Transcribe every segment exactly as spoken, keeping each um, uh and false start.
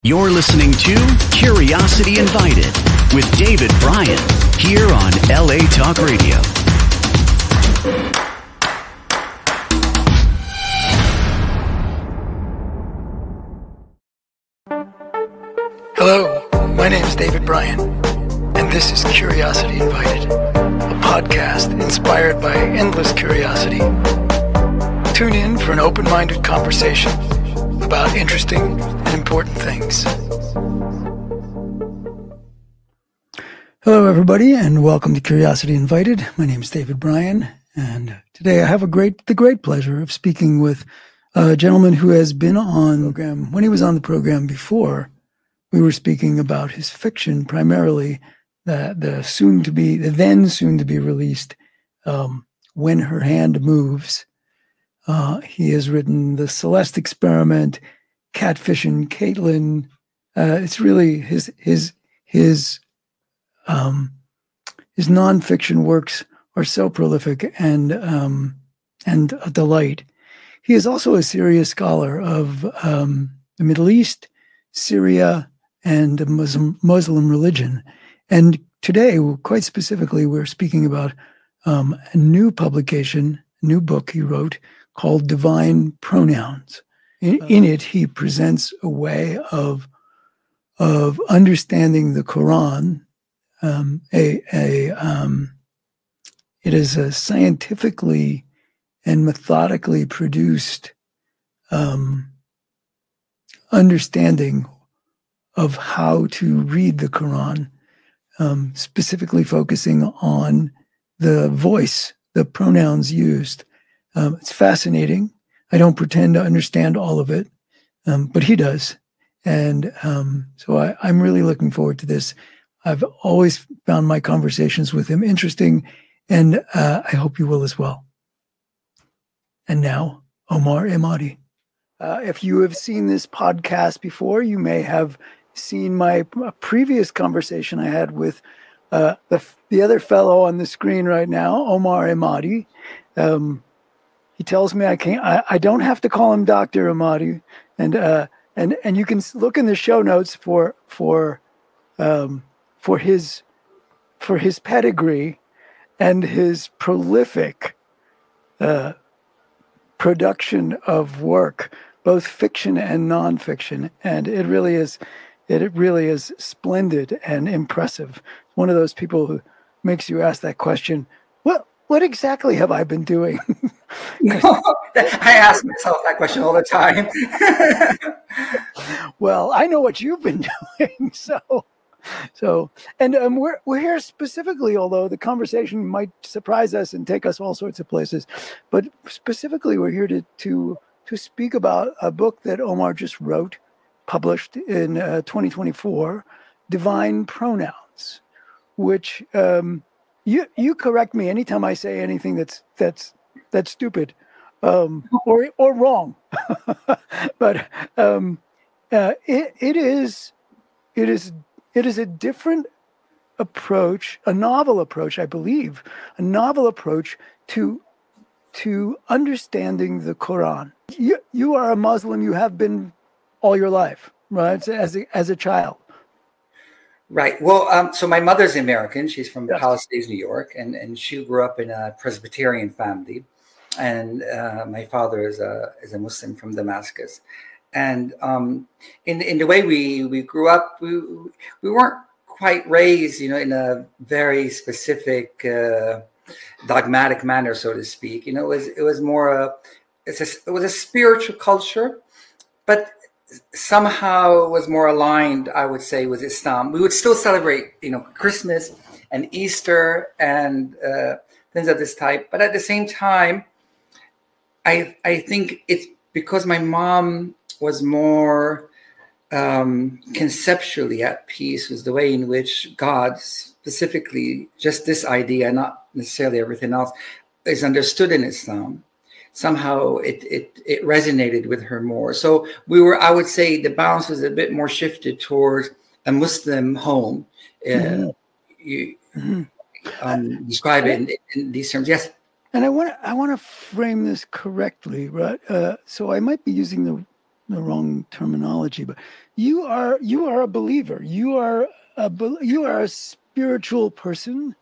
You're listening to Curiosity Invited with David Bryan here on L A Talk Radio. Hello, my name is David Bryan, and this is Curiosity Invited, a podcast inspired by endless curiosity. Tune in for an open-minded conversation about interesting and important things. Hello, everybody, and welcome to Curiosity Invited. My name is David Bryan, and today I have a great, the great pleasure of speaking with a gentleman who has been on the program. When he was on the program before, we were speaking about his fiction, primarily the the soon-to-be, the then soon-to-be released um, When Her Hand Moves. Uh, he has written The Celeste Experiment, Catfish and Caitlin. Uh, it's really his his his um, his nonfiction works are so prolific and um, and a delight. He is also a serious scholar of um, the Middle East, Syria, and Muslim Muslim religion. And today, quite specifically, we're speaking about um, a new publication, a new book he wrote called Divine Pronouns. In, in it, he presents a way of of understanding the Quran. Um, a a um, it is a scientifically and methodically produced um, understanding of how to read the Quran, um, specifically focusing on the voice, the pronouns used. Um, it's fascinating. I don't pretend to understand all of it, um, but he does. And um, so I, I'm really looking forward to this. I've always found my conversations with him interesting, and uh, I hope you will as well. And now, Omar Emadi. Uh, if you have seen this podcast before, you may have seen my previous conversation I had with uh, the the other fellow on the screen right now, Omar Emadi. Um, he tells me I can't. I, I don't have to call him Doctor Emadi, and uh, and and you can look in the show notes for for um, for his for his pedigree and his prolific uh, production of work, both fiction and nonfiction, and it really is. It really is splendid and impressive. One of those people who makes you ask that question, what what exactly have I been doing? I ask myself that question all the time. Well, I know what you've been doing. So, so, and um, we're we're here specifically, although the conversation might surprise us and take us all sorts of places, but specifically we're here to to to speak about a book that Omar just wrote, published in uh, twenty twenty-four, Divine Pronouns, which um, you you correct me anytime I say anything that's that's that's stupid um, or or wrong, but um, uh, it it is it is it is a different approach, a novel approach, I believe, a novel approach to to understanding the Quran. You you are a Muslim. You have been all your life, right? As a, as a child. Right. Well, um, so my mother's American. She's from Yes. Palisades, New York, and, and she grew up in a Presbyterian family. And uh, my father is a is a Muslim from Damascus. And um, in in the way we, we grew up, we we weren't quite raised, you know, in a very specific uh, dogmatic manner, so to speak. You know, it was it was more a it's a, it was a spiritual culture, but somehow was more aligned, I would say, with Islam. We would still celebrate, you know, Christmas and Easter and uh, things of this type. But at the same time, I I think it's because my mom was more um, conceptually at peace with the way in which God, specifically just this idea, not necessarily everything else, is understood in Islam. Somehow it, it it resonated with her more. So we were, I would say, the balance was a bit more shifted towards a Muslim home. Uh, mm-hmm. You mm-hmm. um, describe it in, in these terms, yes. And I want to I want to frame this correctly, right? Uh, so I might be using the the wrong terminology, but you are you are a believer. You are a you are a spiritual person,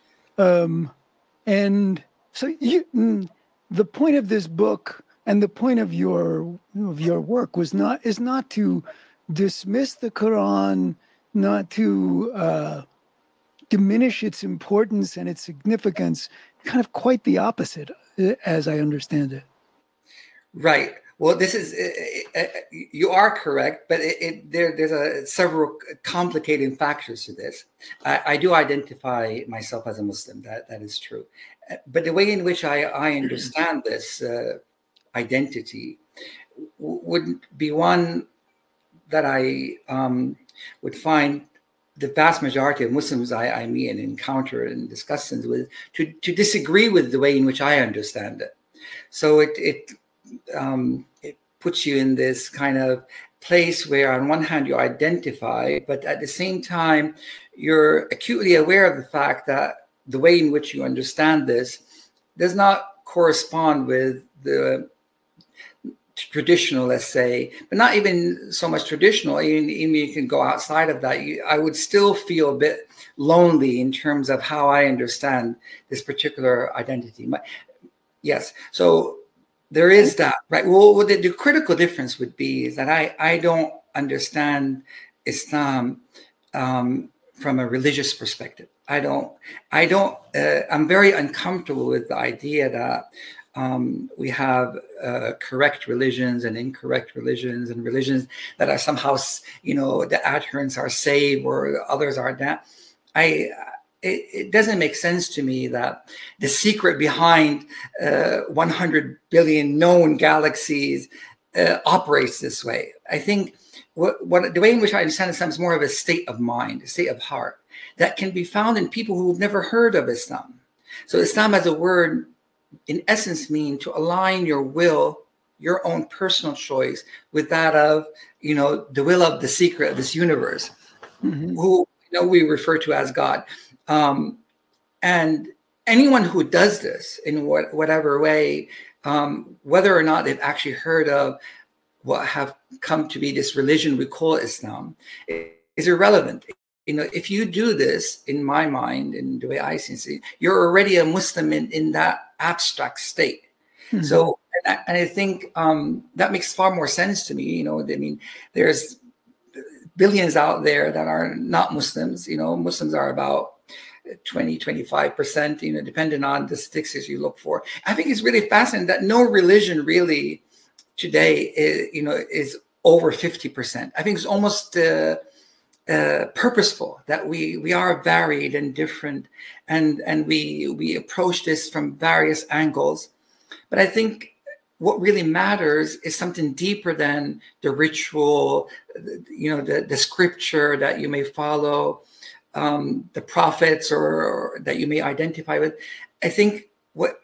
um, and so you. The point of this book and the point of your of your work was not is not to dismiss the Quran, not to uh, diminish its importance and its significance. Kind of quite the opposite, as I understand it. Right. Well, this is uh, uh, you are correct, but it, it, there there's a several complicating factors to this. I, I do identify myself as a Muslim. That that is true, but the way in which I I understand this uh, identity w- would be one that I um, would find the vast majority of Muslims I, I meet and encounter and discuss things with to to disagree with the way in which I understand it. So it it um, it puts you in this kind of place where on one hand you identify, but at the same time you're acutely aware of the fact that the way in which you understand this does not correspond with the traditional, let's say, but not even so much traditional. Even, even you can go outside of that. You, I would still feel a bit lonely in terms of how I understand this particular identity. My, yes, so there is that, right? Well, what the, the critical difference would be is that I I don't understand Islam um, from a religious perspective. I don't. I don't. Uh, I'm very uncomfortable with the idea that. Um, we have uh, correct religions and incorrect religions, and religions that are somehow, you know, the adherents are saved or others are not. I it, it doesn't make sense to me that the secret behind uh, one hundred billion known galaxies uh, operates this way. I think what, what the way in which I understand Islam is more of a state of mind, a state of heart that can be found in people who've never heard of Islam. So Islam as a word, in essence, mean to align your will, your own personal choice, with that of, you know, the will of the secret of this universe, mm-hmm. who you know we refer to as God. Um, and anyone who does this in what, whatever way, um, whether or not they've actually heard of what have come to be this religion we call Islam, is irrelevant. You know, if you do this, in my mind, in the way I see it, you're already a Muslim in, in that abstract state. Mm-hmm. So, and I, and I think um, that makes far more sense to me. You know, I mean, there's billions out there that are not Muslims. You know, Muslims are about twenty, twenty-five percent, you know, depending on the statistics you look for. I think it's really fascinating that no religion really today is, you know, is over fifty percent. I think it's almost uh, uh, purposeful that we we are varied and different, and and we we approach this from various angles. But I think what really matters is something deeper than the ritual, you know, the, the scripture that you may follow, um, the prophets or, or that you may identify with. I think what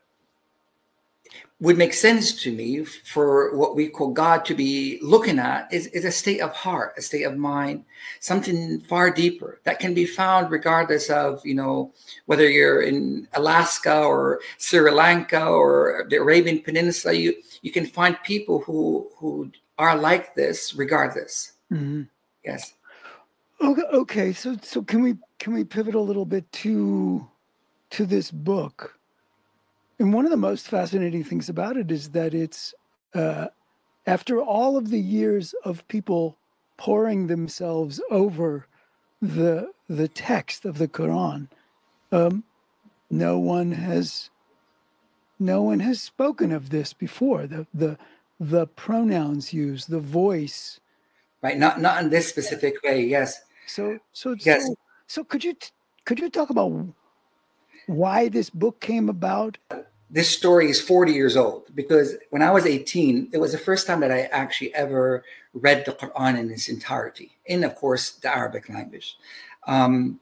would make sense to me for what we call God to be looking at is, is a state of heart, a state of mind, something far deeper that can be found regardless of, you know, whether you're in Alaska or Sri Lanka or the Arabian Peninsula. You you can find people who who are like this regardless. Mm-hmm. Yes. Okay. Okay. So so can we can we pivot a little bit to to this book? And one of the most fascinating things about it is that it's uh, after all of the years of people poring themselves over the the text of the Quran, um, no one has no one has spoken of this before. The the the pronouns used, the voice, right? Not not in this specific way. Yes. So so yes. so so could you could you talk about why this book came about? This story is forty years old because when I was eighteen, it was the first time that I actually ever read the Quran in its entirety, in, of course, the Arabic language. Um,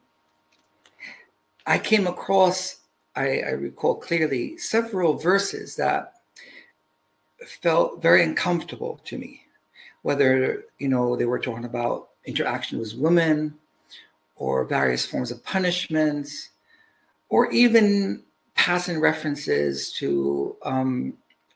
I came across, I, I recall clearly, several verses that felt very uncomfortable to me, whether, you know, they were talking about interaction with women or various forms of punishments, or even passing references to um,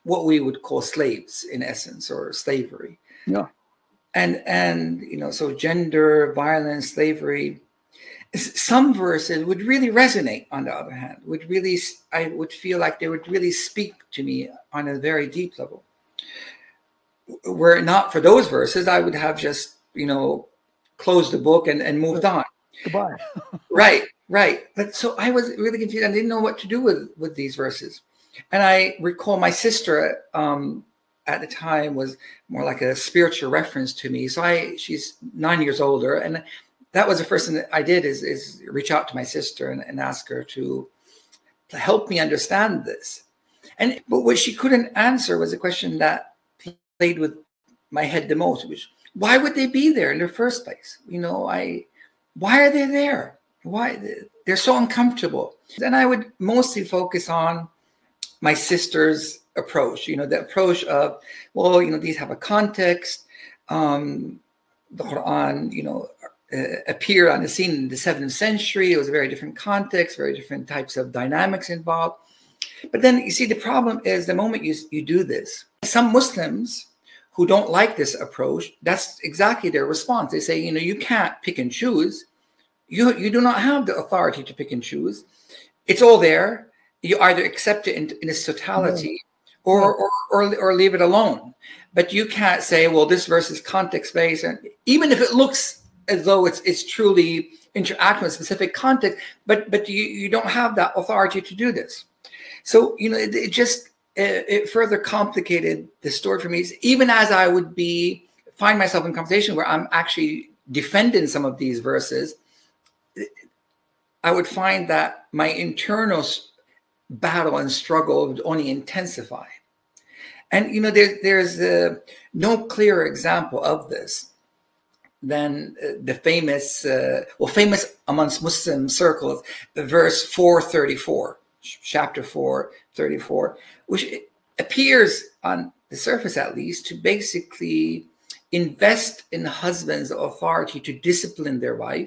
what we would call slaves, in essence, or slavery. Yeah. And, and you know, so gender, violence, slavery, some verses would really resonate, on the other hand, would really, I would feel like they would really speak to me on a very deep level. Were it not for those verses, I would have just, you know, closed the book and, and moved on. Goodbye. Right, right. But so I was really confused. I didn't know what to do with, with these verses. And I recall my sister um, at the time was more like a spiritual reference to me. So I, she's nine years older. And that was the first thing that I did is, is reach out to my sister and, and ask her to, to help me understand this. And but what she couldn't answer was a question that played with my head the most, which why would they be there in the first place? You know, I why are they there? Why they're so uncomfortable? Then I would mostly focus on my sister's approach. You know, the approach of, well, you know, these have a context. Um, the Quran, you know, uh, appeared on the scene in the seventh century. It was a very different context, very different types of dynamics involved. But then you see, the problem is the moment you you do this, some Muslims who don't like this approach, that's exactly their response. They say, you know, you can't pick and choose. You, you do not have the authority to pick and choose. It's all there. You either accept it in, in its totality or, or, or, or leave it alone. But you can't say, well, this verse is context-based. And even if it looks as though it's it's truly interacting with specific context, but, but you, you don't have that authority to do this. So, you know, it, it just, it, it further complicated the story for me. Even as I would be, find myself in conversation where I'm actually defending some of these verses, I would find that my internal battle and struggle would only intensify. And, you know, there, there's uh, no clearer example of this than uh, the famous, uh, well, famous amongst Muslim circles, the verse four thirty-four. Chapter four, thirty-four, which appears on the surface, at least, to basically invest in husbands' authority to discipline their wives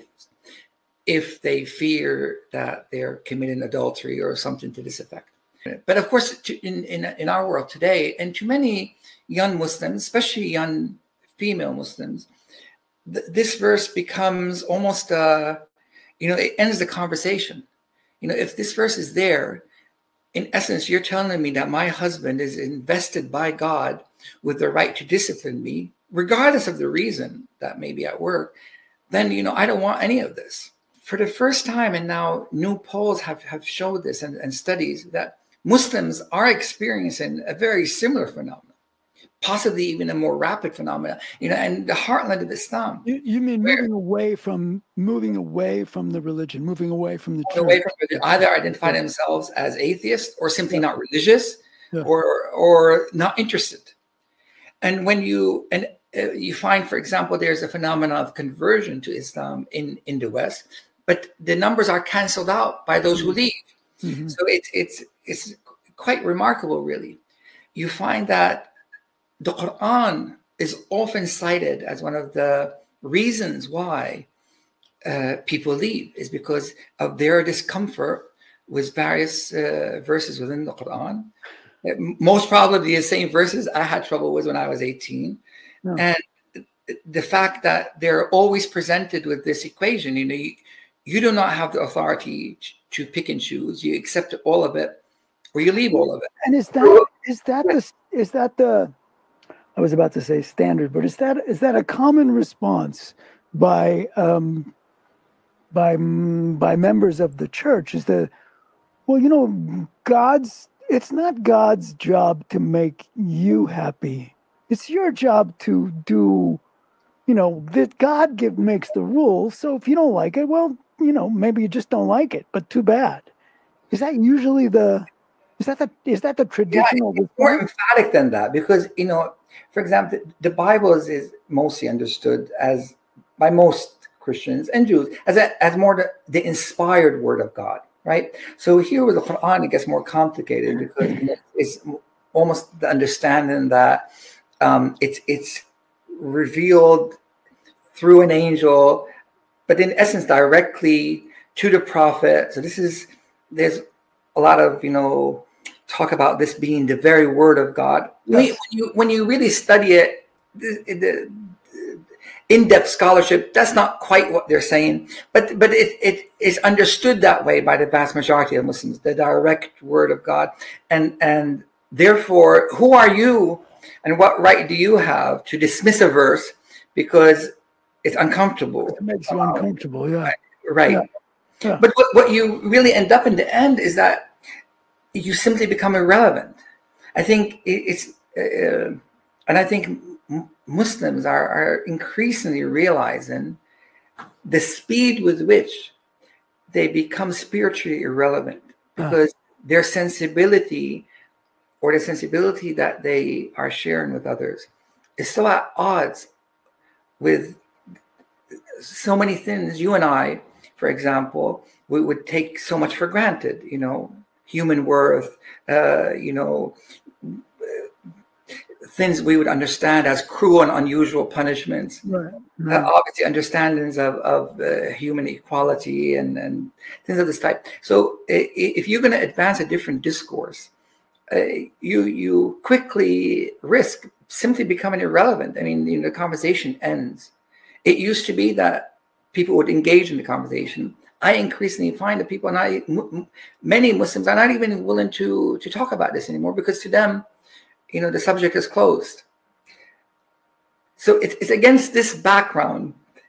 if they fear that they're committing adultery or something to this effect. But of course, in, in, in our world today, and to many young Muslims, especially young female Muslims, th- this verse becomes almost, uh, you know, it ends the conversation. You know, if this verse is there, in essence, you're telling me that my husband is invested by God with the right to discipline me, regardless of the reason that may be at work, then, you know, I don't want any of this. For the first time, and now new polls have, have showed this and, and studies that Muslims are experiencing a very similar phenomenon, possibly even a more rapid phenomenon, you know, and the heartland of Islam. You, you mean where, moving away from moving away from the religion, moving away from the church. Away from it, either identify themselves as atheists or simply not religious, yeah. or or not interested. And when you and uh, you find, for example, there's a phenomenon of conversion to Islam in, in the West, but the numbers are canceled out by those who leave. Mm-hmm. So it's it's it's quite remarkable, really. You find that the Quran is often cited as one of the reasons why uh, people leave, is because of their discomfort with various uh, verses within the Quran. Most probably the same verses I had trouble with when I was eighteen. Yeah. And the fact that they're always presented with this equation, you know, you, you do not have the authority to pick and choose. You accept all of it or you leave all of it. And is that is that the is that the I was about to say standard, but is that is that a common response by um, by by members of the church? Is the well, you know, God's it's not God's job to make you happy. It's your job to do, you know, that God give makes the rules. So if you don't like it, well, you know, maybe you just don't like it. But too bad. Is that usually the is that the is that the traditional? Yeah, it's more emphatic than that, because, you know, for example, the Bible is, is mostly understood as, by most Christians and Jews, as a, as more the, the inspired word of God, right? So here with the Quran, it gets more complicated because it's almost the understanding that um, it's it's revealed through an angel, but in essence directly to the prophet. So this is there's a lot of, you know, talk about this being the very word of God. Yes. When you when you really study it, the, the, the in-depth scholarship, that's not quite what they're saying, but but it it is understood that way by the vast majority of Muslims, the direct word of God, and and therefore, who are you, and what right do you have to dismiss a verse because it's uncomfortable? It makes you uncomfortable, yeah. Right. Yeah. Yeah. But what, what you really end up in the end is that you simply become irrelevant. I think it's, uh, and I think Muslims are, are increasingly realizing the speed with which they become spiritually irrelevant, because yeah. their sensibility or the sensibility that they are sharing with others is so at odds with so many things you and I, for example, we would take so much for granted, you know, human worth, uh, you know, things we would understand as cruel and unusual punishments. Right. Right. Uh, obviously, understandings of, of uh, human equality and, and things of this type. So if you're going to advance a different discourse, uh, you you quickly risk simply becoming irrelevant. I mean, you know, the conversation ends. It used to be that people would engage in the conversation. I increasingly find that people, and I, m- many Muslims are not even willing to, to talk about this anymore, because to them, you know, the subject is closed. So it's, it's against this background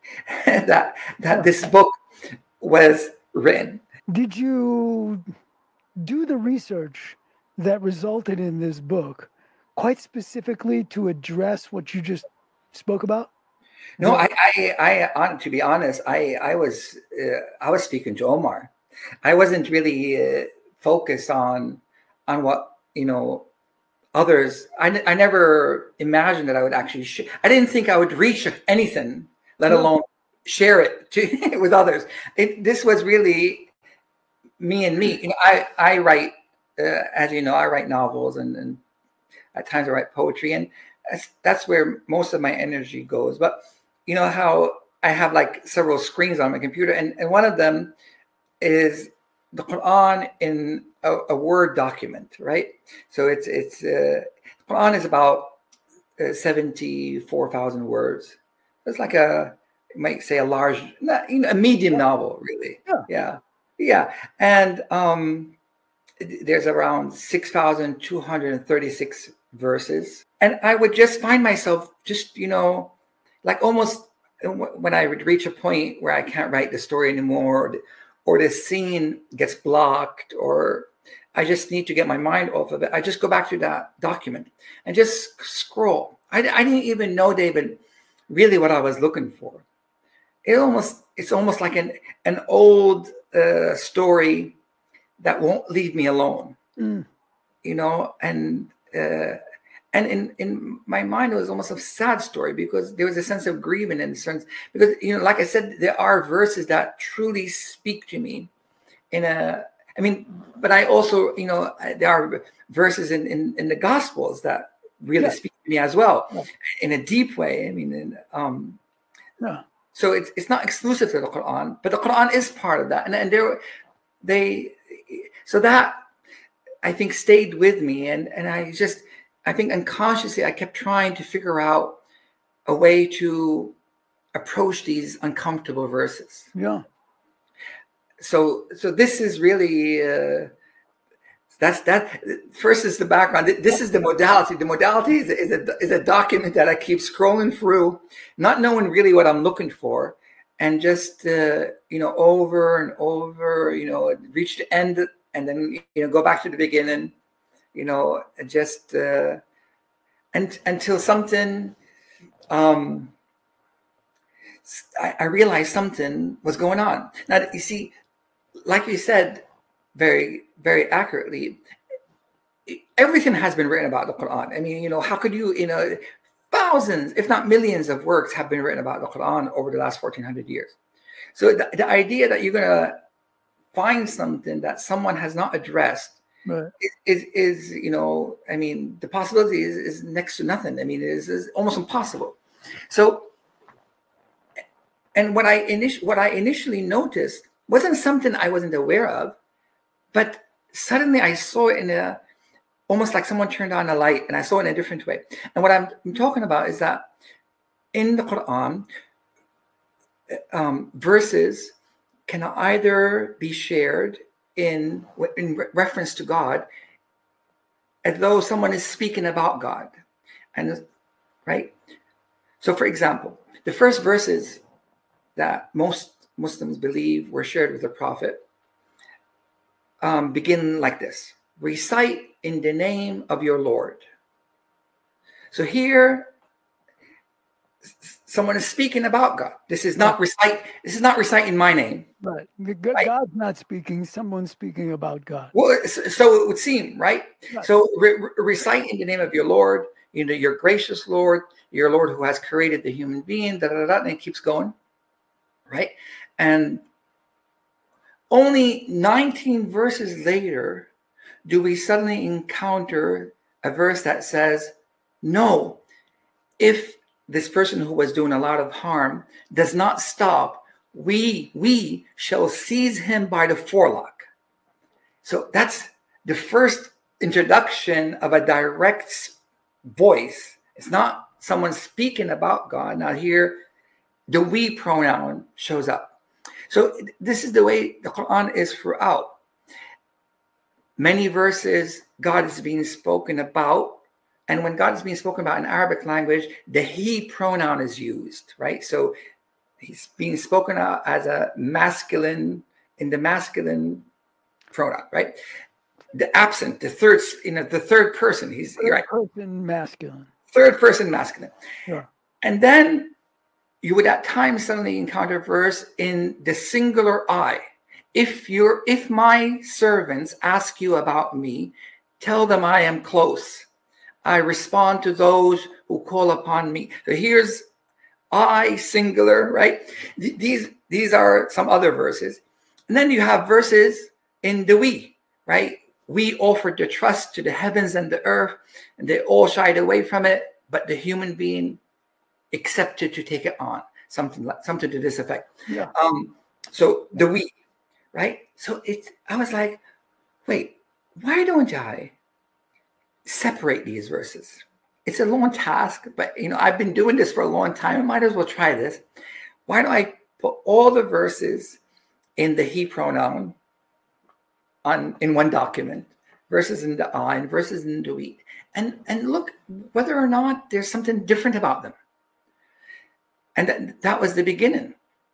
that that this book was written. Did you do the research that resulted in this book quite specifically to address what you just spoke about? No, I, I, I, to be honest, I, I was, uh, I was speaking to Omar. I wasn't really uh, focused on, on what, you know, others. I, I never imagined that I would actually. Sh- I didn't think I would reach anything, let alone share it to, with others. It, this was really me and me. You know, I, I write, uh, as you know, I write novels, and, and at times I write poetry, and that's, that's where most of my energy goes. But you know how I have like several screens on my computer, and, and one of them is the Quran in a, a Word document, right? So it's it's uh, the Quran is about uh, seventy-four thousand words. It's like a, you might say a large, not, you know, a medium novel, really. Yeah, yeah, yeah. And um, there's around six thousand two hundred thirty-six verses, and I would just find myself just, you know, like almost when I would reach a point where I can't write the story anymore, or the, or the scene gets blocked, or I just need to get my mind off of it, I just go back to that document and just scroll. I, I didn't even know, David, really what I was looking for. It almost, it's almost like an, an old uh, story that won't leave me alone, mm. you know, and uh, And in, in my mind, it was almost a sad story, because there was a sense of grieving in sense, because, you know, like I said, there are verses that truly speak to me in a, I mean, but I also, you know, there are verses in, in, in the Gospels that really yeah. speak to me as well, yeah. in a deep way. I mean, in, um, yeah. so it's it's not exclusive to the Quran, but the Quran is part of that. And, and there, they, so that I think stayed with me. And, and I just, I think unconsciously, I kept trying to figure out a way to approach these uncomfortable verses. Yeah. So, so this is really uh, that's that. First is the background. This is the modality. The modality is, is a is a document that I keep scrolling through, not knowing really what I'm looking for, and just uh, you know, over and over, you know, reach the end, and then, you know, go back to the beginning. You know, just uh, and until something, um, I, I realized something was going on. Now, you see, like you said, very, very accurately, everything has been written about the Quran. I mean, you know, how could you, you know, thousands, if not millions of works have been written about the Quran over the last fourteen hundred years. So the, the idea that you're going to find something that someone has not addressed, right. Is, is, you know, I mean, the possibility is, is next to nothing. I mean, it is, is almost impossible. So, and what I, init- what I initially noticed wasn't something I wasn't aware of, but suddenly I saw it in a, almost like someone turned on a light, and I saw it in a different way. And what I'm, I'm talking about is that in the Quran, um, verses can either be shared in, in reference to God, as though someone is speaking about God. And right? So for example, the first verses that most Muslims believe were shared with the Prophet um, begin like this: recite in the name of your Lord. So here, someone is speaking about God. This is not recite. This is not reciting my name. Right. God's right. not speaking. Someone's speaking about God. Well, so it would seem, right? right. So re- re- recite in the name of your Lord. You know, your gracious Lord, your Lord who has created the human being. Da, da, da, da, and it keeps going, right? And only nineteen verses later do we suddenly encounter a verse that says, no, if this person who was doing a lot of harm does not stop, we we shall seize him by the forelock. So that's the first introduction of a direct voice. It's not someone speaking about God. Now here, the we pronoun shows up. So this is the way the Quran is throughout. Many verses, God is being spoken about. And when God is being spoken about in Arabic language, the he pronoun is used, right? So he's being spoken out as a masculine, in the masculine pronoun, right? The absent, the third, you know, the third person, he's third right. person masculine. Third person masculine. Sure. And then you would at times suddenly encounter a verse in the singular I. If you're, if my servants ask you about me, tell them I am close. I respond to those who call upon me. So here's I singular, right? These, these are some other verses. And then you have verses in the we, right? We offered the trust to the heavens and the earth, and they all shied away from it, but the human being accepted to take it on. Something like something to this effect. Yeah. Um, so the we, right? So it's I was like, wait, why don't I separate these verses? It's a long task, but you know, I've been doing this for a long time. I might as well try this. Why don't I put all the verses in the he pronoun on in one document, verses in the I and verses in the we, and and look whether or not there's something different about them. And that, that was the beginning.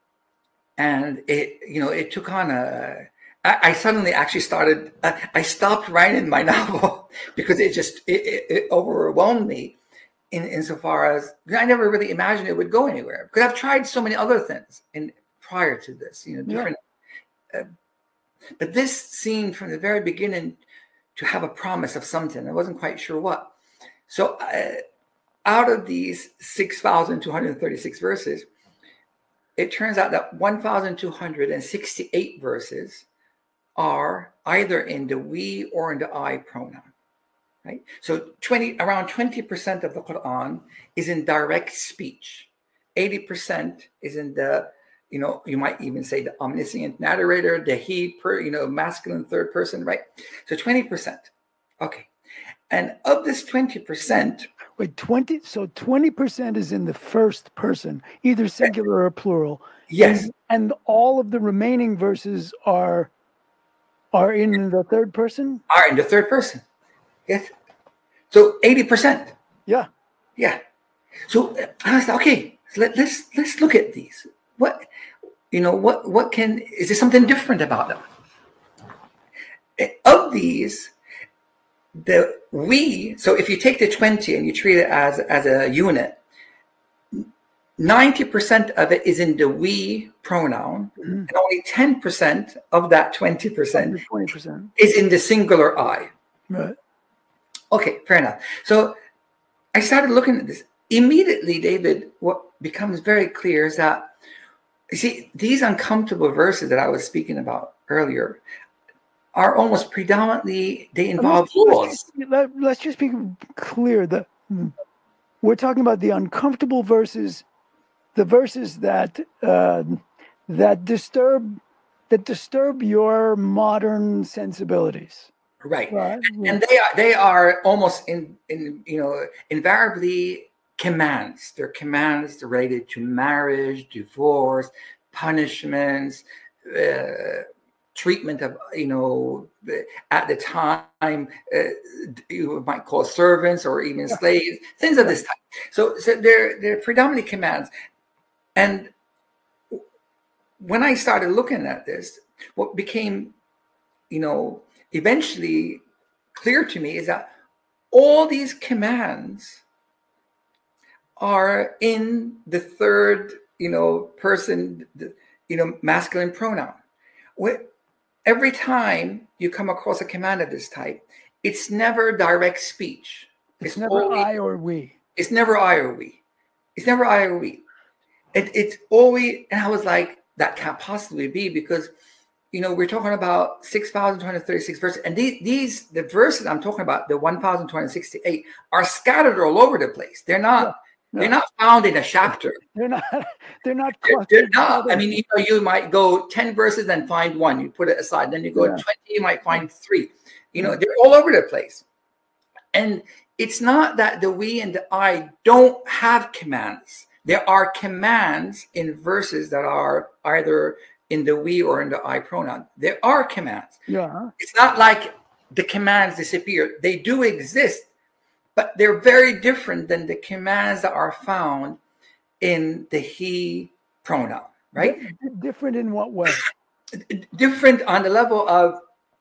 And it, you know, it took on a, I, I suddenly actually started, I, I stopped writing my novel because it just, it, it, it overwhelmed me in insofar as I never really imagined it would go anywhere. Because I've tried so many other things in prior to this, you know, different. Yeah. Uh, but this seemed from the very beginning to have a promise of something. I wasn't quite sure what. So uh, out of these six thousand two hundred thirty-six verses, it turns out that one thousand two hundred sixty-eight verses are either in the we or in the I pronoun, right? So twenty, around twenty percent of the Quran is in direct speech. eighty percent is in the, you know, you might even say the omniscient narrator, the he, per, you know, masculine third person, right? So twenty percent. Okay. And of this twenty percent, wait, twenty, so twenty percent is in the first person, either singular or plural. Yes. And, and all of the remaining verses are are in the third person? Are in the third person. Yes. So eighty percent. Yeah. Yeah. So I was like, okay, let, let's let's look at these. What, you know, what what can, is there something different about them? Of these, the we, so if you take the twenty and you treat it as, as a unit, ninety percent of it is in the we pronoun, mm-hmm. and only ten percent of that twenty percent, twenty percent is in the singular I. Right. Okay, fair enough. So I started looking at this. Immediately, David, what becomes very clear is that, you see, these uncomfortable verses that I was speaking about earlier are almost predominantly, they involve laws. Let, let's just be clear that we're talking about the uncomfortable verses, the verses that uh, that disturb that disturb your modern sensibilities. Right. Right. And, and they are they are almost in in you know invariably commands. They're commands related to marriage, divorce, punishments, uh, treatment of you know at the time uh, you might call servants or even slaves, things of this type. So so they're they're predominantly commands. And when I started looking at this, what became you know eventually clear to me is that all these commands are in the third, you know, person, you know, masculine pronoun. Every time you come across a command of this type, it's never direct speech. It's, it's never always, I or we. It's never I or we. It's never I or we. It, it's always, and I was like, that can't possibly be because you know, we're talking about six thousand two hundred thirty-six verses. And these, these, the verses I'm talking about, the one thousand two hundred sixty-eight, are scattered all over the place. They're not, yeah, no. they're not found in a chapter. They're not, they're not. They're, they're not. I mean, you know, you might go ten verses and find one. You put it aside. Then you go yeah. twenty, you might find three. You know, they're all over the place. And it's not that the we and the I don't have commands. There are commands in verses that are either in the we or in the I pronoun. There are commands. Yeah. It's not like the commands disappear. They do exist, but they're very different than the commands that are found in the he pronoun, right? Different in what way? Different on the level of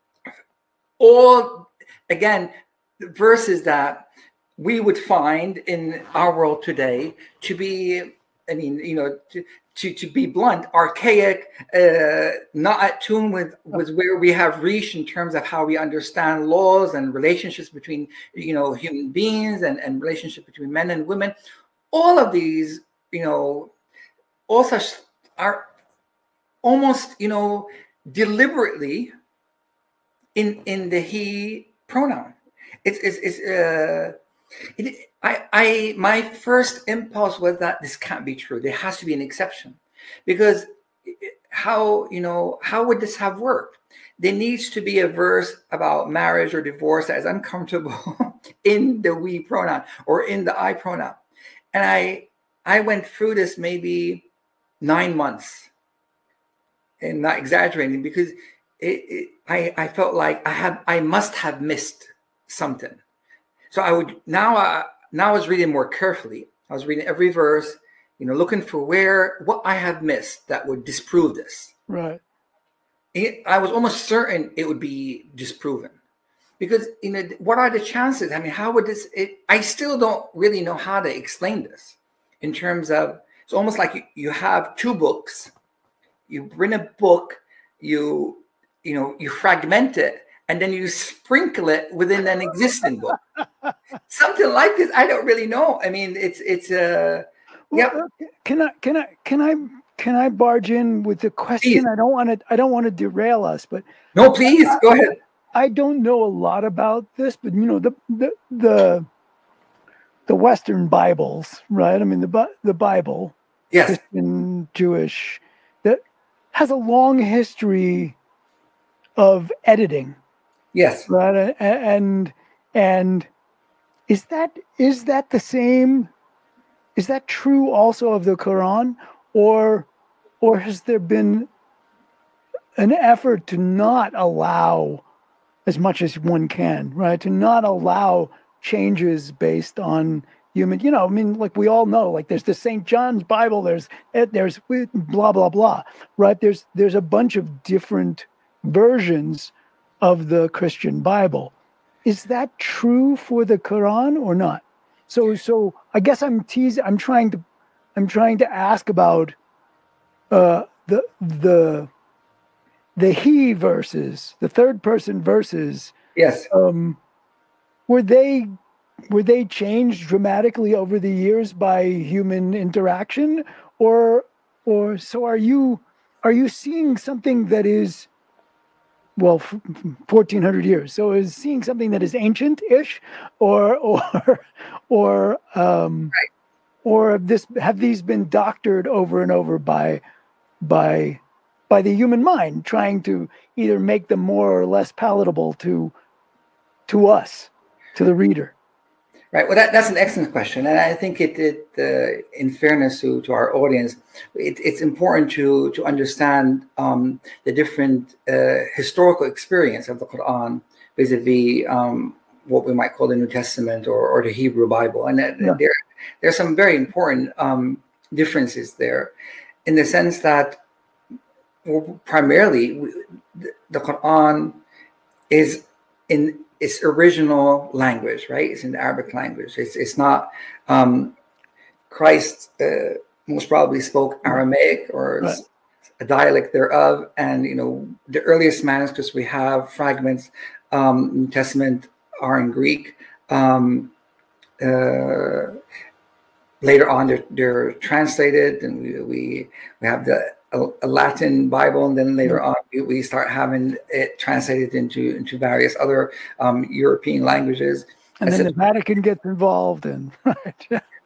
all, again, verses that we would find in our world today to be, I mean, you know, to, to, to be blunt, archaic, uh, not attuned with, with where we have reached in terms of how we understand laws and relationships between, you know, human beings and, and relationships between men and women. All of these, you know, all such are almost, you know, deliberately in, in the he pronoun. It's, it's, it's, uh, it, I, I, my first impulse was that this can't be true. There has to be an exception, because how, you know, how would this have worked? There needs to be a verse about marriage or divorce that is uncomfortable in the we pronoun or in the I pronoun. And I, I went through this maybe nine months, and not exaggerating, because it, it, I, I felt like I have, I must have missed something. So I would now, uh, now I was reading more carefully. I was reading every verse, you know, looking for where, what I have missed that would disprove this. Right. It, I was almost certain it would be disproven, because, you know, what are the chances? I mean, how would this, it, I still don't really know how to explain this in terms of, it's almost like you, you have two books, you bring a book, you, you know, you fragment it, and then you sprinkle it within an existing book. Something like this. I don't really know. I mean, it's it's uh yeah. Well, can I can I can I can I barge in with the question? Please. I don't want to I don't want to derail us, but no, please I, go ahead. I don't know a lot about this, but you know, the the the the Western Bibles, right? I mean, the the Bible, yes, Christian, Jewish, that has a long history of editing. Yes. Right. And and is that is that the same? Is that true also of the Quran, or or has there been an effort to not allow as much as one can, right? To not allow changes based on human, you know, I mean, like we all know, like there's the Saint John's Bible, there's there's blah blah blah, right? There's there's a bunch of different versions of the Christian Bible. Is that true for the Quran or not? So, so I guess I'm teasing. I'm trying to, I'm trying to ask about uh, the the the he verses, the third person verses. Yes. Um, were they were they changed dramatically over the years by human interaction, or or so are you are you seeing something that is, well, fourteen hundred years. So is seeing something that is ancient-ish, or or or um, right. or this have these been doctored over and over by by by the human mind, trying to either make them more or less palatable to to us, to the reader? Right. Well, that, that's an excellent question, and I think it, it uh, in fairness to, to our audience, it, it's important to to understand um, the different uh, historical experience of the Quran vis-a-vis um, what we might call the New Testament or, or the Hebrew Bible, and that, Yeah. there there are some very important um, differences there, in the sense that well, primarily the, the Quran is in its original language, right? It's in the Arabic language. It's it's not. Um, Christ uh, most probably spoke Aramaic or Right. a dialect thereof, and you know the earliest manuscripts we have, fragments, um, New Testament, are in Greek. Um, uh, later on, they're, they're translated, and we we, we have the a, a Latin Bible, and then later on we, we start having it translated into into various other um, European languages. And then the Vatican gets involved, and right,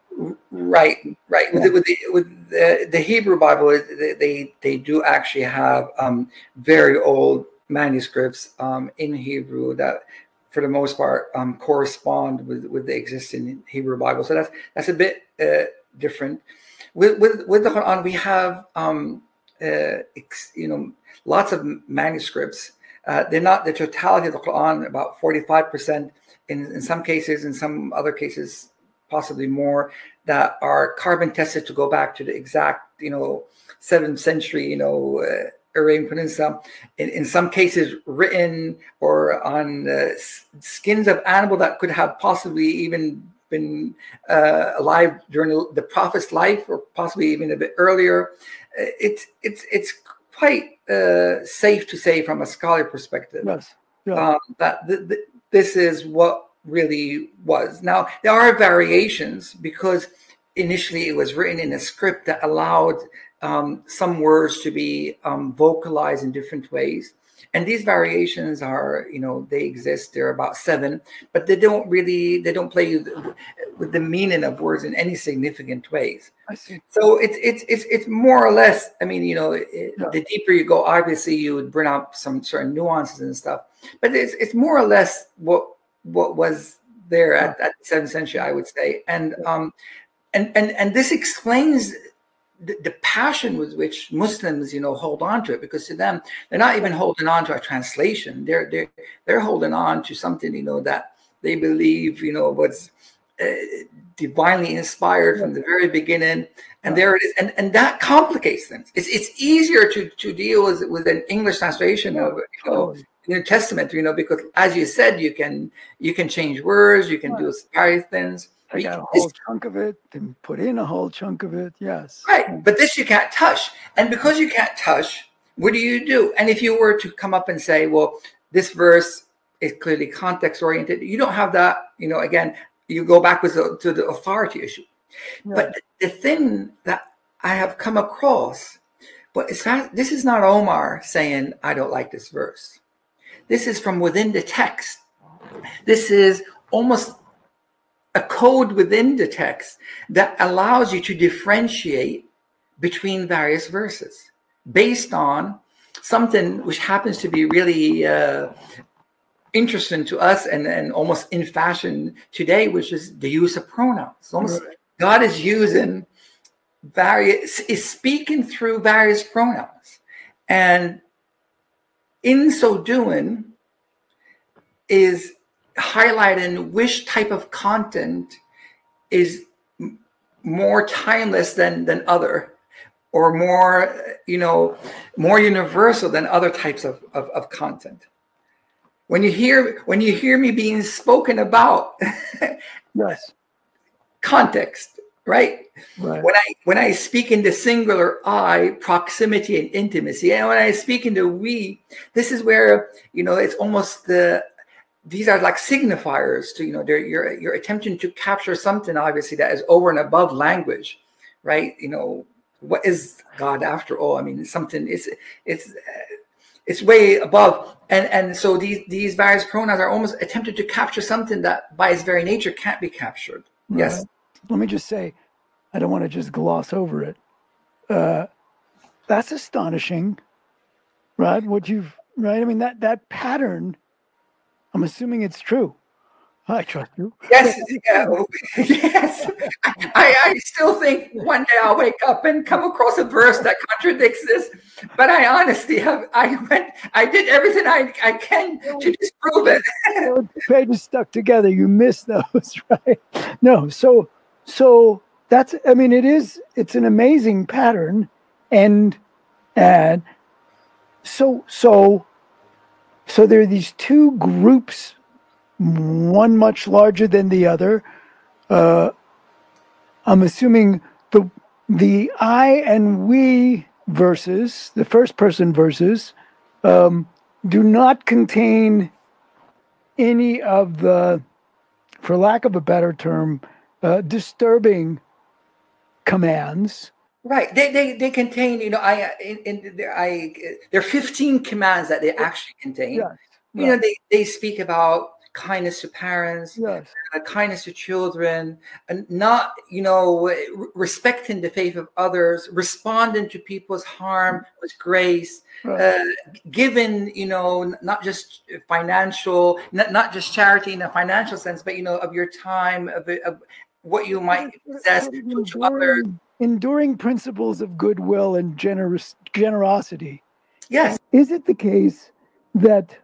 right, right. With, Yeah. the, with, the, with the, the Hebrew Bible, they they, they do actually have um, very old manuscripts um, in Hebrew that, for the most part, um, correspond with, with the existing Hebrew Bible. So that's that's a bit uh, different. With, with with the Quran, we have um, uh, ex, you know lots of manuscripts. Uh, they're not the totality of the Quran. About forty-five percent in in some cases, in some other cases, possibly more, that are carbon tested to go back to the exact you know seventh century. You know. Uh, Arabian Peninsula, in, in some cases written or on uh, skins of animal that could have possibly even been uh, alive during the Prophet's life, or possibly even a bit earlier. It's it's it's quite uh, safe to say, from a scholarly perspective, yes, yeah. um, that th- th- this is what really was. Now there are variations, because initially it was written in a script that allowed Um, some words to be um, vocalized in different ways, and these variations are, you know, they exist. There are about seven, but they don't really, they don't play with the meaning of words in any significant ways. I see. So it's it's it's it's more or less. I mean, you know, it, Yeah. the deeper you go, obviously you would bring up some certain nuances and stuff, but it's it's more or less what what was there at, at the seventh century, I would say, and um, and and and this explains The, the passion with which Muslims, you know, hold on to it, because to them, they're not even holding on to a translation. They're they're they're holding on to something, you know, that they believe, you know, was uh, divinely inspired from the very beginning. And there it is, and and that complicates things. It's it's easier to to deal with with an English translation of, you know, the New Testament, you know, because as you said, you can you can change words, you can do various things. Take out a whole chunk of it and put in a whole chunk of it. Yes. Right. But this you can't touch. And because you can't touch, what do you do? And if you were to come up and say, well, this verse is clearly context oriented, you don't have that, you know, again, you go back with the, to the authority issue. Yeah. But the thing that I have come across, but it's not, this is not Omar saying, I don't like this verse. This is from within the text. This is almost a code within the text that allows you to differentiate between various verses based on something which happens to be really uh, interesting to us and, and almost in fashion today, which is the use of pronouns. Almost, right. God is using various, is speaking through various pronouns. And in so doing is highlighting which type of content is m- more timeless than than other, or more, you know, more universal than other types of, of, of content. When you hear when you hear me being spoken about, yes, context, right? Right. When I when I speak in the singular I, proximity and intimacy, and when I speak in the we, this is where, you know, it's almost the these are like signifiers to, you know, they're, you're you're attempting to capture something obviously that is over and above language, right? You know, what is God after all? I mean, it's something, it's it's it's way above, and and so these these various pronouns are almost attempted to capture something that by its very nature can't be captured. Right. Yes. Let me just say, I don't want to just gloss over it. Uh, that's astonishing, right? What you've right? I mean, that that pattern, I'm assuming it's true. I trust you. Yes, yeah, yes. I, I still think one day I'll wake up and come across a verse that contradicts this. But I honestly have, I went, I did everything I, I can to disprove it. The pages stuck together. You missed those, right? No, so so that's. I mean, it is. It's an amazing pattern, and and so so so there are these two groups, one much larger than the other. Uh, I'm assuming the the I and we verses, the first person verses, um, do not contain any of the, for lack of a better term, uh, disturbing commands. Right. They, they they contain, you know, I in, in there I there are fifteen commands that they actually contain. Yes, you right. know, they, they speak about kindness to parents, Yes. uh, kindness to children, and not, you know, re- respecting the faith of others, responding to people's harm with grace, Right. uh, giving, you know, n- not just financial, not, not just charity in a financial sense, but, you know, of your time, of, of what you might possess Sort of to, to others. enduring, enduring principles of goodwill and generous generosity. Yes. Is it the case that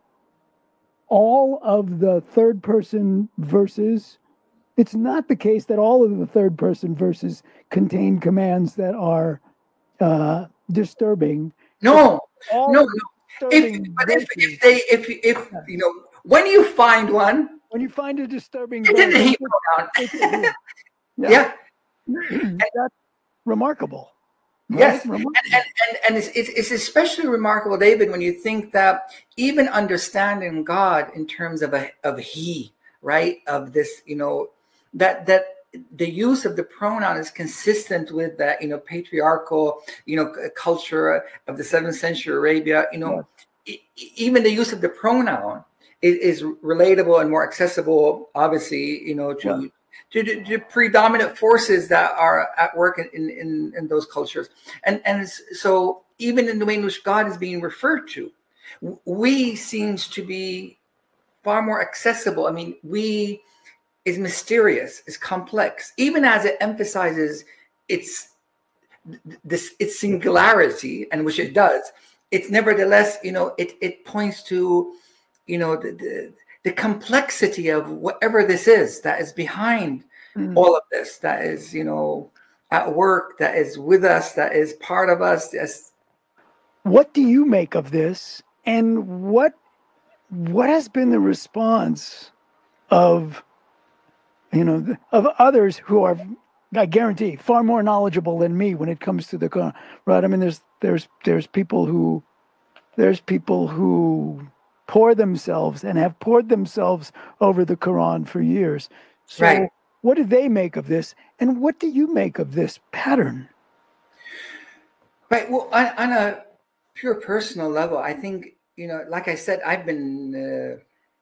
all of the third person verses, it's not the case that all of the third person verses contain commands that are uh, disturbing? No, All no, of the no. If, disturbing but if, verses, if they, if, if, you know, when you find one, when you find a disturbing it's in the verse, Hebrew it's- pronoun. yeah, Yeah. that's remarkable. right? Yes, and, Remarkable. and, and, and it's, it's, it's especially remarkable, David, when you think that even understanding God in terms of a of he, right, of this, you know, that that the use of the pronoun is consistent with that, you know, patriarchal, you know, c- culture of the seventh century Arabia. You know, e- e- even the use of the pronoun is, is relatable and more accessible, obviously, you know, to. Yeah. To the, the predominant forces that are at work in, in, in those cultures. And, and so even in the way in which God is being referred to, we seems to be far more accessible. I mean, we is mysterious, is complex, even as it emphasizes its this its singularity, and which it does. It's nevertheless, you know, it it points to, you know, the, the the complexity of whatever this is that is behind Mm. all of this, that is, you know, at work, that is with us, that is part of us. Yes. What do you make of this, and what what has been the response of, you know, th- of others who are, I guarantee, far more knowledgeable than me when it comes to the Quran, right? I mean, there's there's there's people who there's people who pour themselves and have poured themselves over the Quran for years. So, Right. what do they make of this, and what do you make of this pattern? Right. Well, on, on a pure personal level, I think, you know, like I said, I've been uh,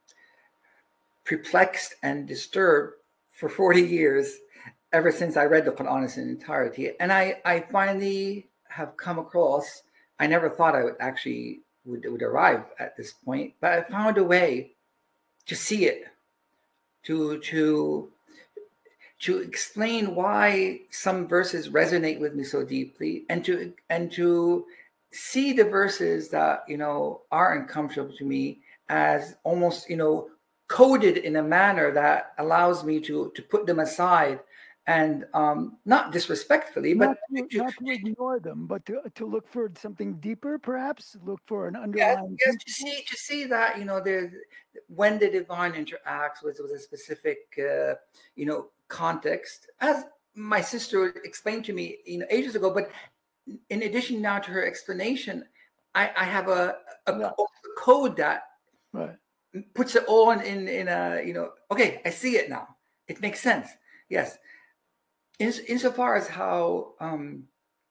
perplexed and disturbed for forty years, ever since I read the Quran in its entirety. And I, I finally have come across, I never thought I would actually would, would arrive at this point, but I found a way to see it, to, to, to explain why some verses resonate with me so deeply, and to, and to see the verses that, you know, are uncomfortable to me as almost, you know, coded in a manner that allows me to to put them aside, and um not disrespectfully, but Not to, to, not to ignore them, but to, to look for something deeper, perhaps look for an yes, underlying yes, to principle. see to see that, you know, there's, when the divine interacts with, with a specific uh, you know, context, as my sister explained to me, you know, ages ago. But in addition now to her explanation, I, I have a, a Yeah. code that Right. puts it all in, in in a, you know, okay, I see it now. It makes sense. Yes. In, insofar as how um,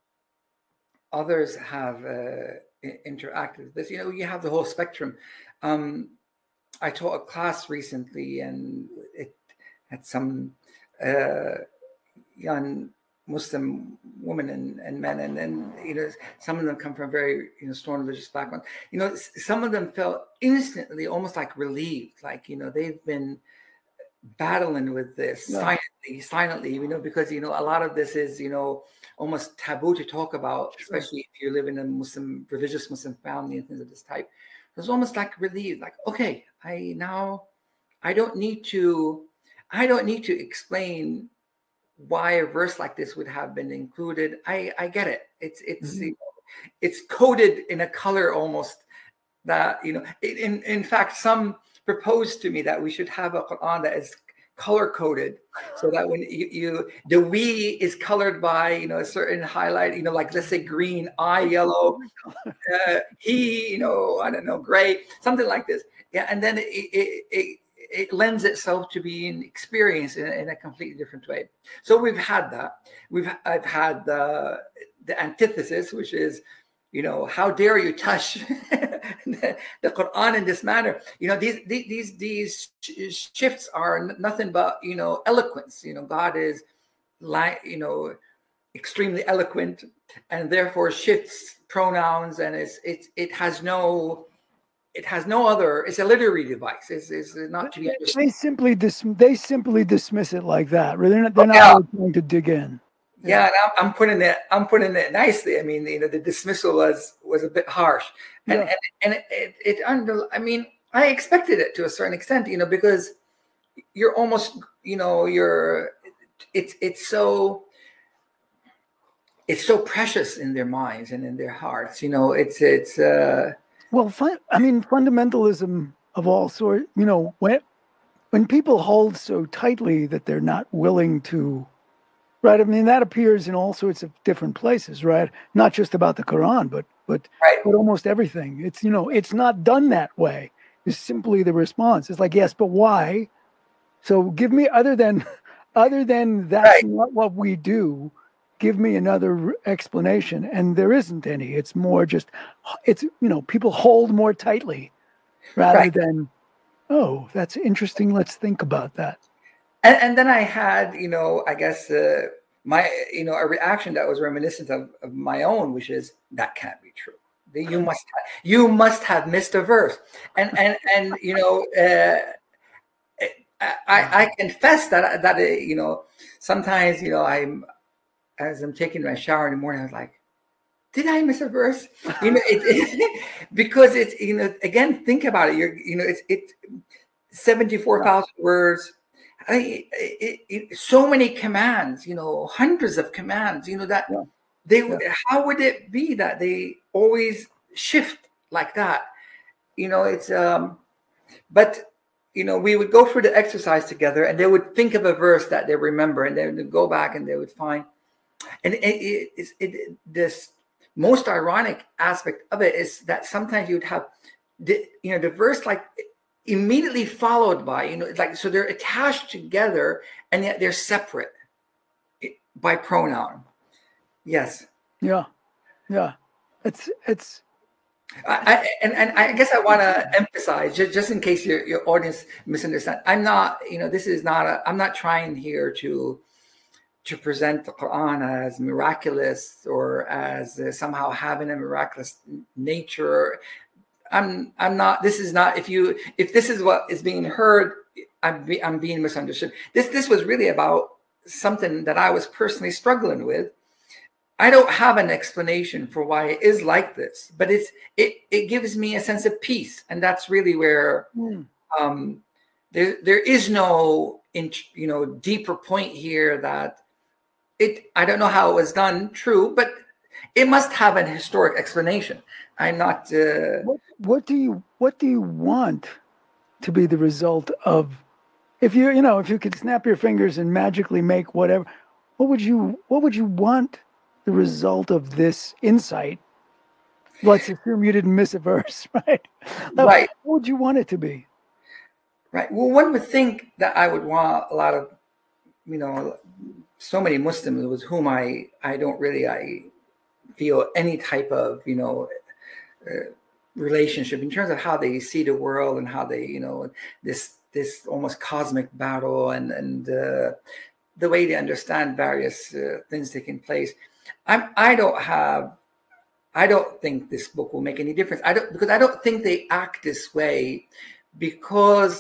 others have uh, i- interacted with this, you know, you have the whole spectrum. Um, I taught a class recently, and it had some uh, young Muslim women and, and men, and then, you know, some of them come from very, you know, strong religious background. You know, s- some of them felt instantly almost like relieved, like, you know, they've been battling with this Yeah. silently, silently, you know, because, you know, a lot of this is, you know, almost taboo to talk about, Sure. especially if you live in a Muslim, religious Muslim family and things of this type. It's almost like relief, like, okay, I now, I don't need to, I don't need to explain why a verse like this would have been included. I, I get it. It's, it's, Mhm. you know, it's coded in a color almost that, you know, in, in fact, some proposed to me that we should have a Quran that is color coded, so that when you, you the we is colored by, you know, a certain highlight, you know, like let's say green, I yellow, uh, he, you know, I don't know, gray, something like this. Yeah, and then it it, it, it lends itself to being experienced in, in a completely different way. So we've had that. We've I've had the the antithesis, which is, you know, how dare you touch the, the Quran in this manner? You know, these these these shifts are nothing but, you know, eloquence. You know, God is like, you know, extremely eloquent, and therefore shifts pronouns, and it's it it has no it has no other. It's a literary device. It's, it's not to be understood. They simply dis- they simply dismiss it like that. They're not, they're not Yeah. really trying to dig in. Yeah, and I'm, I'm putting it. I'm putting it nicely. I mean, you know, the dismissal was was a bit harsh, and Yeah. and, and it, it, it under. I mean, I expected it to a certain extent, you know, because you're almost, you know, you're. It's it's so. It's so precious in their minds and in their hearts, you know. It's it's. Uh, Well, fun, I mean, fundamentalism of all sorts. You know, when when people hold so tightly that they're not willing to. Right. I mean, that appears in all sorts of different places, right? Not just about the Quran, but but right. but almost everything. It's, you know, it's not done that way. It's simply the response. It's like, yes, but why? So give me, other than other than that's Right. not what we do, give me another explanation. And there isn't any. It's more just, it's, you know, people hold more tightly rather Right. than, oh, that's interesting. Let's think about that. And, and then I had, you know, I guess uh, my, you know, a reaction that was reminiscent of, of my own, which is, that can't be true. You must, have, you must have missed a verse. And and and you know, uh, I I confess that that uh, you know, sometimes, you know, I'm as I'm taking my shower in the morning, I was like, did I miss a verse? You know, it, it, because it's, you know, again, think about it. You're, you know, it's it seventy-four thousand words. I, it, it, so many commands, you know, hundreds of commands, you know, that Yeah. they, Yeah. how would it be that they always shift like that? You know, it's, um, but, you know, we would go through the exercise together, and they would think of a verse that they remember, and they would go back and they would find, and it, it, it, it this most ironic aspect of it is that sometimes you would have, the, you know, the verse like immediately followed by, you know, like, so they're attached together and yet they're separate by pronoun. Yes. Yeah. Yeah. It's, it's, I, I, and, and I guess I want to emphasize, just, just in case your, your audience misunderstands, I'm not, you know, this is not a, I'm not trying here to, to present the Quran as miraculous or as uh, somehow having a miraculous nature. I'm I'm not, this is not, if you, if this is what is being heard, I'm, be, I'm being misunderstood. This, this was really about something that I was personally struggling with. I don't have an explanation for why it is like this, but it's, it, it gives me a sense of peace. And that's really where, mm. um, there, there is no, in, you know, deeper point here that it, I don't know how it was done, true, but it must have an historic explanation. I'm not. Uh, what, what do you What do you want to be the result of? If you you know if you could snap your fingers and magically make whatever, what would you What would you want the result of this insight? Let's assume you didn't miss a verse, right? right. What would you want it to be? Right. Well, one would think that I would want a lot of, you know, so many Muslims with whom I I don't really I feel any type of, you know, uh, relationship in terms of how they see the world and how they, you know, this this almost cosmic battle and and uh, the way they understand various uh, things taking place. I'm I don't have I don't think this book will make any difference. I don't, because I don't think they act this way because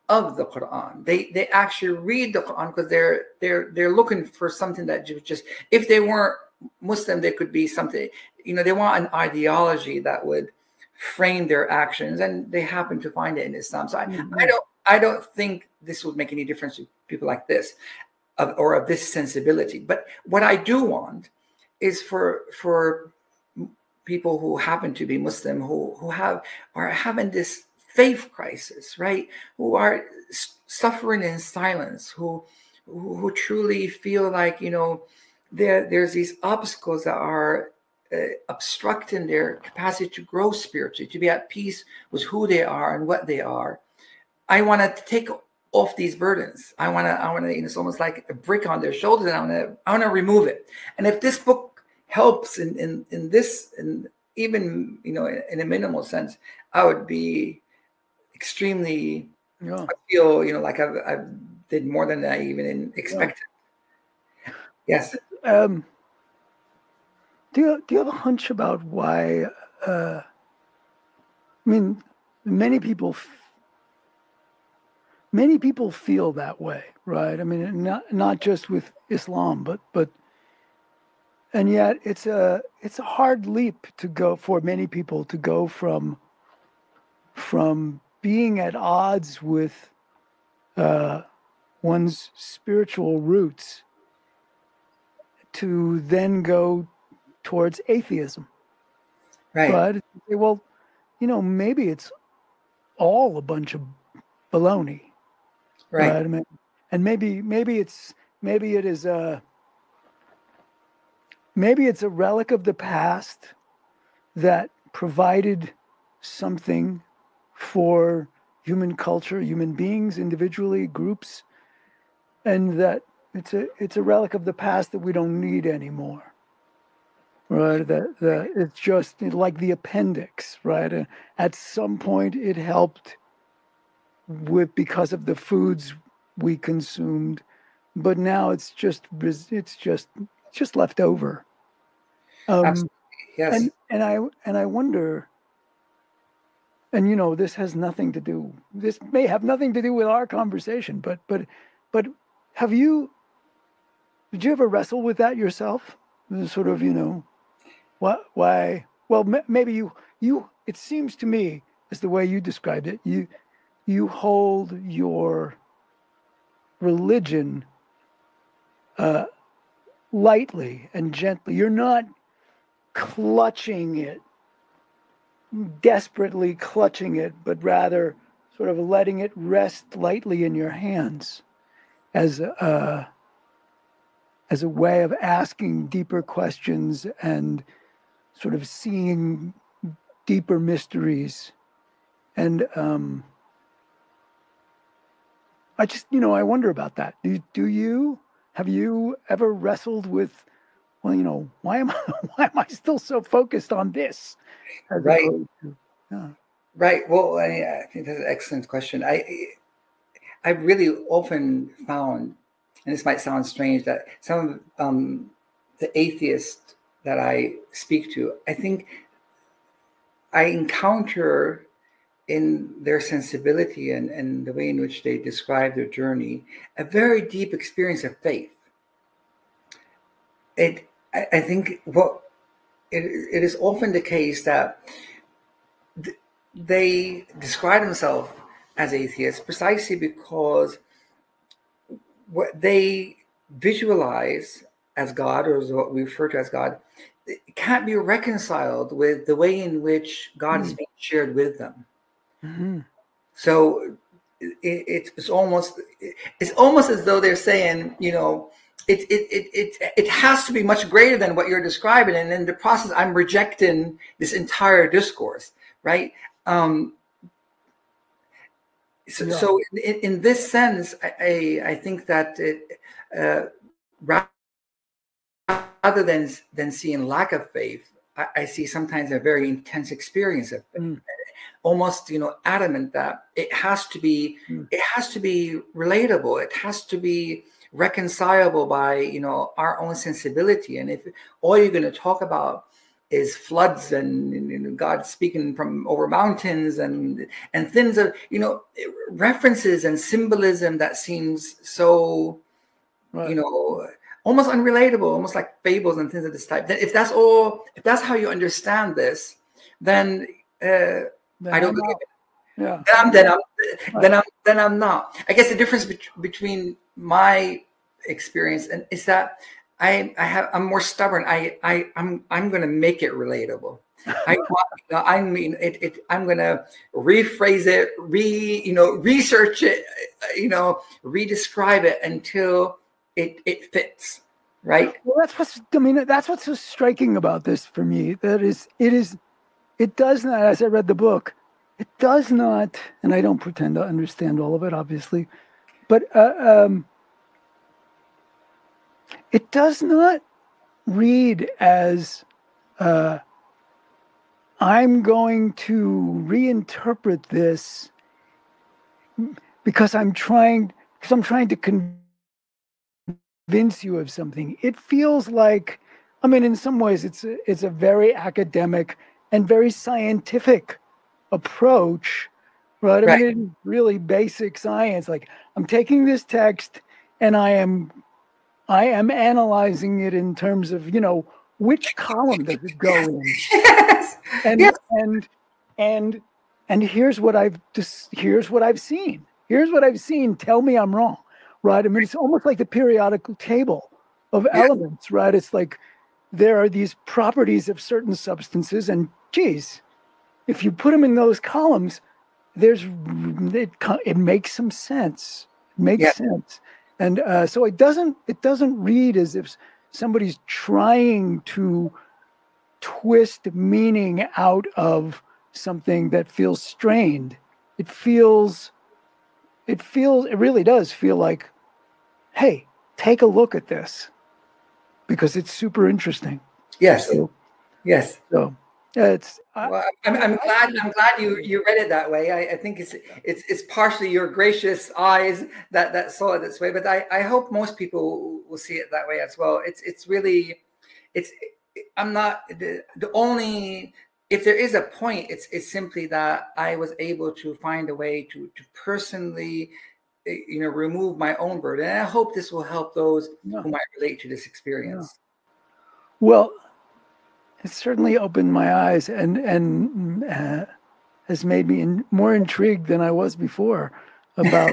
of the Quran. They they actually read the Quran because they're they're they're looking for something that just, if they weren't Muslim, they could be something, you know, they want an ideology that would frame their actions, and they happen to find it in Islam. So I, mm-hmm. I don't I don't think this would make any difference to people like this, of, or of this sensibility. But what I do want is for for people who happen to be Muslim, who who have are having this faith crisis, right? Who are suffering in silence, who who, who truly feel like, you know, there there's these obstacles that are uh, obstructing their capacity to grow spiritually, to be at peace with who they are and what they are. I want to take off these burdens. I want to, I want to, it's almost like a brick on their shoulders, and I want to, I want to remove it. And if this book helps in, in, in this, and even, you know, in, in a minimal sense, I would be extremely, yeah. I feel, you know, like I've, I did more than I even expected. Yeah. Yes. Um, do you, do you have a hunch about why, uh, I mean, many people Many people feel that way, right? I mean, not not just with Islam, but but, and yet it's a it's a hard leap to go for many people to go from from being at odds with uh, one's spiritual roots to then go towards atheism, right? But well, you know, maybe it's all a bunch of baloney. Right. right. I mean, and maybe, maybe it's, maybe it is a, maybe it's a relic of the past that provided something for human culture, human beings, individually, groups, and that it's a, it's a relic of the past that we don't need anymore. Right. That, that it's just like the appendix, right? Uh, at some point it helped with because of the foods we consumed, but now it's just it's just it's just left over. Um, yes, and and I and I wonder, and you know, this has nothing to do. This may have nothing to do with our conversation, but but but have you? Did you ever wrestle with that yourself? Sort of, you know, what? Why? Well, m- maybe you you. It seems to me, as the way you described it, you. You hold your religion uh, lightly and gently. You're not clutching it, desperately clutching it, but rather sort of letting it rest lightly in your hands as a, as a way of asking deeper questions and sort of seeing deeper mysteries. And um, I just, you know, I wonder about that. Do, do you, have you ever wrestled with, well, you know, why am I, why am I still so focused on this? Right. To, yeah. Right. Well, I, I think that's an excellent question. I, I really often found, and this might sound strange, that some of um, the atheists that I speak to, I think I encounter in their sensibility and, and the way in which they describe their journey, a very deep experience of faith. It, I, I think what it, it is often the case that th- they describe themselves as atheists precisely because what they visualize as God, or as what we refer to as God, it can't be reconciled with the way in which God mm. is being shared with them. Mm-hmm. So it, it, it's almost it's almost as though they're saying, you know, it it it it it has to be much greater than what you're describing, and in the process, I'm rejecting this entire discourse, right? Um, so, yeah. so in, in this sense, I I, I think that it, uh, rather than than seeing lack of faith, I, I see sometimes a very intense experience of faith. Mm. Almost, you know, adamant that it has to be, mm. it has to be relatable. It has to be reconcilable by, you know, our own sensibility. And if all you're going to talk about is floods and, and God speaking from over mountains and and things of, you know, references and symbolism that seems so, right. you know, almost unrelatable, almost like fables and things of this type. If that's all, if that's how you understand this, then, uh, then I don't believe it. Yeah. Then I'm, then I'm, then I'm, then I'm not. I guess the difference be- between my experience and is that I, I have, I'm more stubborn. I, I, I'm, I'm going to make it relatable. I, I mean, it, it, I'm going to rephrase it, re, you know, research it, you know, redescribe it until it, it fits. Right. Well, that's what's, I mean, that's what's so striking about this for me. That is, it is, it does not, as I read the book, it does not, and I don't pretend to understand all of it, obviously, but uh, um, it does not read as uh, I'm going to reinterpret this because I'm trying, because I'm trying to convince you of something. It feels like, I mean, in some ways, it's a, it's a very academic and very scientific approach, right? right? I mean, really basic science. Like, I'm taking this text and I am, I am analyzing it in terms of, you know, which column does it go in? Yes. And yes. and and and here's what I've just here's what I've seen. Here's what I've seen. Tell me I'm wrong, right? I mean, it's almost like the periodic table of yeah. elements, right? It's like there are these properties of certain substances, and geez, if you put them in those columns, there's it, it makes some sense. It makes yeah. sense, and uh, so it doesn't it doesn't read as if somebody's trying to twist meaning out of something that feels strained. It feels, it feels, it really does feel like, hey, take a look at this, because it's super interesting. Yes. So, yes. So. Yeah, it's. Well, I'm, I'm glad. I'm glad you, you read it that way. I, I think it's it's it's partially your gracious eyes that, that saw it this way, but I, I hope most people will see it that way as well. It's it's really, it's. I'm not the, the only. If there is a point, it's it's simply that I was able to find a way to to personally, you know, remove my own burden, and I hope this will help those yeah. who might relate to this experience. Yeah. Well. It certainly opened my eyes and and uh, has made me in, more intrigued than I was before about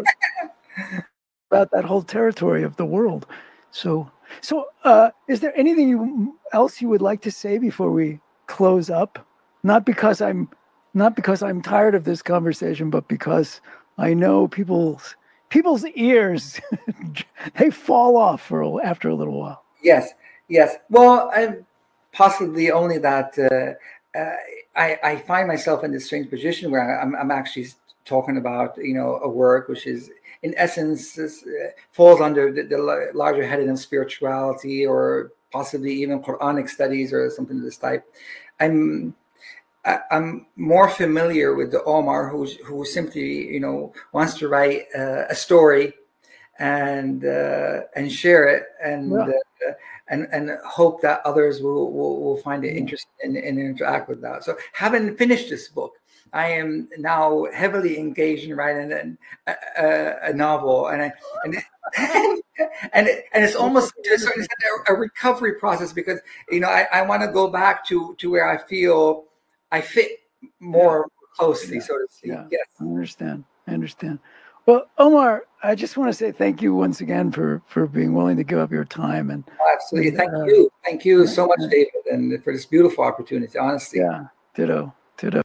about that whole territory of the world. So, so uh, is there anything you, else you would like to say before we close up? Not because I'm not because I'm tired of this conversation, but because I know people's people's ears they fall off for after a little while. Yes, yes. Well, I'm. Possibly only that uh, uh, I, I find myself in this strange position where I'm, I'm actually talking about, you know, a work which is in essence is, uh, falls under the, the larger heading of spirituality or possibly even Quranic studies or something of this type. I'm I, I'm more familiar with the Omar who's who simply, you know, wants to write uh, a story and uh, and share it and. Yeah. Uh, And, and hope that others will, will, will find it interesting and, and interact with that. So having finished this book, I am now heavily engaged in writing a, a, a novel. And I, and, and, it, and it's almost to a certain extent a, a recovery process because, you know, I, I want to go back to, to where I feel I fit more yeah. closely, yeah. so to speak. Yeah. Yes. I understand. I understand. Well, Omar, I just want to say thank you once again for, for being willing to give up your time. And oh, absolutely. Thank uh, you. Thank you so much, David, and for this beautiful opportunity, honestly. Yeah, ditto, ditto.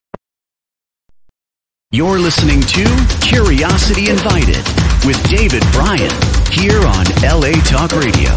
You're listening to Curiosity Invited with David Bryan here on L A Talk Radio.